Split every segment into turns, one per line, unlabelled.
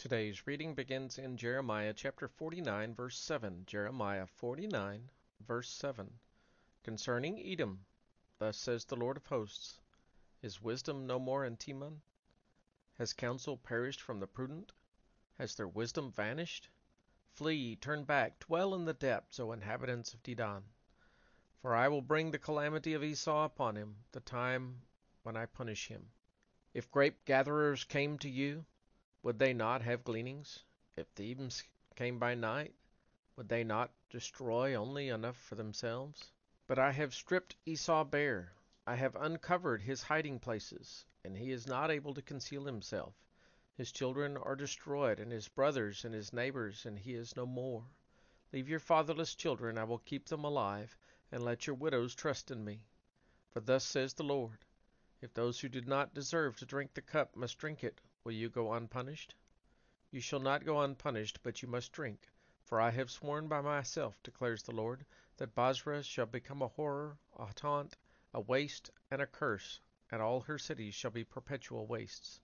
Today's reading begins in Jeremiah chapter 49, verse 7. Jeremiah 49, verse 7. Concerning Edom, thus says the Lord of hosts, is wisdom no more in Teman? Has counsel perished from the prudent? Has their wisdom vanished? Flee, turn back, dwell in the depths, O inhabitants of Dedan. For I will bring the calamity of Esau upon him, the time when I punish him. If grape gatherers came to you, would they not have gleanings? If thieves came by night, would they not destroy only enough for themselves? But I have stripped Esau bare. I have uncovered his hiding places, and he is not able to conceal himself. His children are destroyed, and his brothers and his neighbors, and he is no more. Leave your fatherless children, I will keep them alive, and let your widows trust in me. For thus says the Lord, if those who did not deserve to drink the cup must drink it, will you go unpunished? You shall not go unpunished, but you must drink. For I have sworn by myself, declares the Lord, that Basra shall become a horror, a taunt, a waste, and a curse, and all her cities shall be perpetual wastes.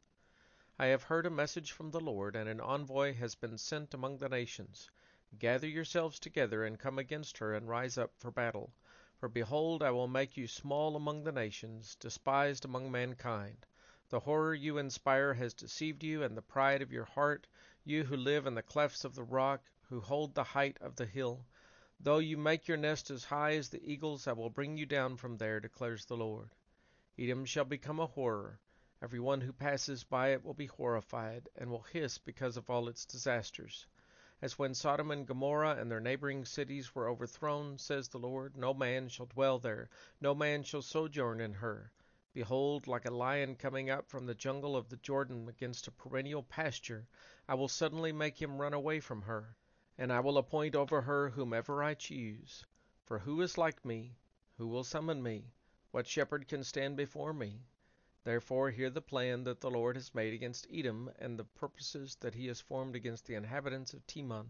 I have heard a message from the Lord, and an envoy has been sent among the nations. Gather yourselves together, and come against her, and rise up for battle. For behold, I will make you small among the nations, despised among mankind. The horror you inspire has deceived you, and the pride of your heart, you who live in the clefts of the rock, who hold the height of the hill. Though you make your nest as high as the eagles, I will bring you down from there, declares the Lord. Edom shall become a horror. Every one who passes by it will be horrified, and will hiss because of all its disasters. As when Sodom and Gomorrah and their neighboring cities were overthrown, says the Lord, no man shall dwell there, no man shall sojourn in her. Behold, like a lion coming up from the jungle of the Jordan against a perennial pasture, I will suddenly make him run away from her, and I will appoint over her whomever I choose. For who is like me? Who will summon me? What shepherd can stand before me? Therefore hear the plan that the Lord has made against Edom, and the purposes that he has formed against the inhabitants of Teman.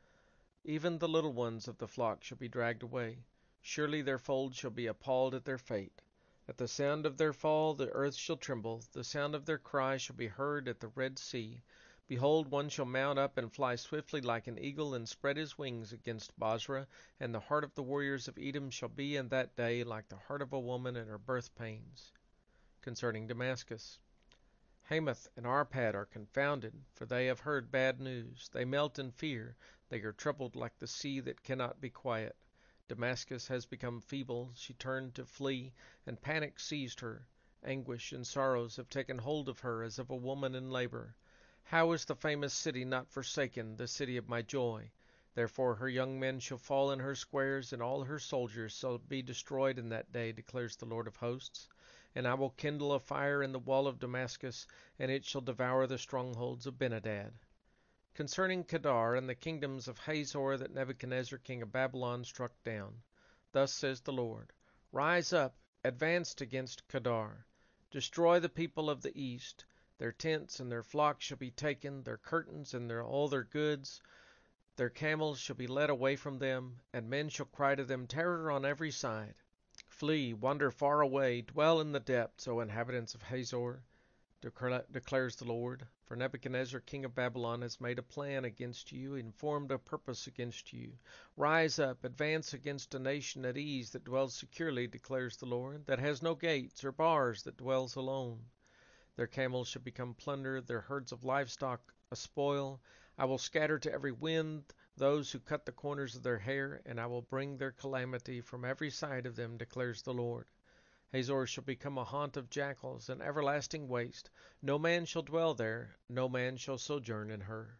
Even the little ones of the flock shall be dragged away. Surely their folds shall be appalled at their fate. At the sound of their fall the earth shall tremble. The sound of their cry shall be heard at the Red Sea. Behold, one shall mount up and fly swiftly like an eagle, and spread his wings against Basra, and the heart of the warriors of Edom shall be in that day like the heart of a woman in her birth pains. Concerning Damascus. Hamath and Arpad are confounded, for they have heard bad news. They melt in fear. They are troubled like the sea that cannot be quiet. Damascus has become feeble. She turned to flee, and panic seized her. Anguish and sorrows have taken hold of her as of a woman in labor. How is the famous city not forsaken, the city of my joy? Therefore her young men shall fall in her squares, and all her soldiers shall be destroyed in that day, declares the Lord of hosts. And I will kindle a fire in the wall of Damascus, and it shall devour the strongholds of Ben-hadad. Concerning Kedar and the kingdoms of Hazor that Nebuchadnezzar king of Babylon struck down. Thus says the Lord, rise up, advance against Kedar. Destroy the people of the east. Their tents and their flocks shall be taken, their curtains and all their goods. Their camels shall be led away from them, and men shall cry to them terror on every side. Flee, wander far away, dwell in the depths, O inhabitants of Hazor, declares the Lord. For Nebuchadnezzar king of Babylon has made a plan against you, and formed a purpose against you. Rise up, advance against a nation at ease that dwells securely, declares the Lord, that has no gates or bars, that dwells alone. Their camels shall become plunder, their herds of livestock a spoil. I will scatter to every wind those who cut the corners of their hair, and I will bring their calamity from every side of them, declares the Lord. Hazor shall become a haunt of jackals, an everlasting waste. No man shall dwell there, no man shall sojourn in her.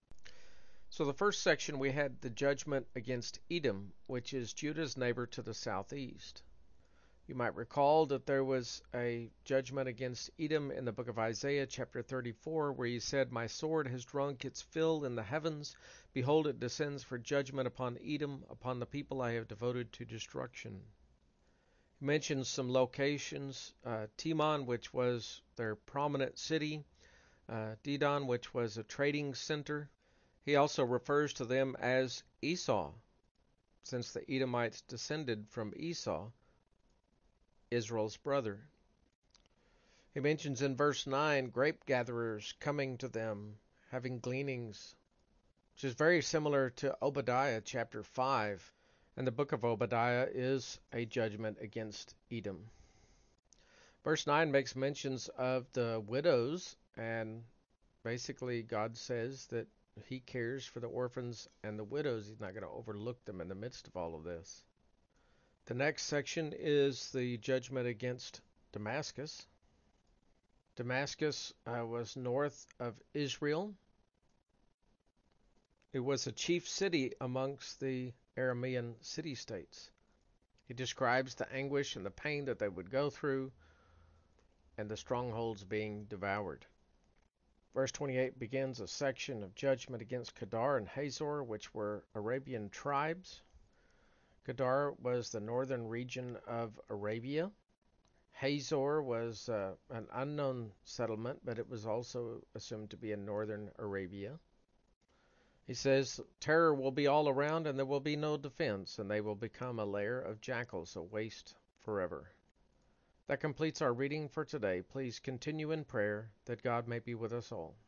So the first section we had the judgment against Edom, which is Judah's neighbor to the southeast. You might recall that there was a judgment against Edom in the book of Isaiah, chapter 34, where he said, my sword has drunk its fill in the heavens. Behold, it descends for judgment upon Edom, upon the people I have devoted to destruction. He mentions some locations, Teman, which was their prominent city, Dedan, which was a trading center. He also refers to them as Esau, since the Edomites descended from Esau, Israel's brother. He mentions in verse 9 grape gatherers coming to them. having gleanings, which is very similar to Obadiah chapter 5. And the book of Obadiah is a judgment against Edom. Verse 9 makes mentions of the widows, and basically God says that he cares for the orphans and the widows. He's not going to overlook them in the midst of all of this. The next section is the judgment against Damascus. Damascus was north of Israel. It was a chief city amongst the Aramean city-states. He describes the anguish and the pain that they would go through and the strongholds being devoured. Verse 28 begins a section of judgment against Kedar and Hazor, which were Arabian tribes. Kedar was the northern region of Arabia. Hazor was an unknown settlement, but it was also assumed to be in northern Arabia. He says, terror will be all around, and there will be no defense, and they will become a lair of jackals, a waste forever. That completes our reading for today. Please continue in prayer that God may be with us all.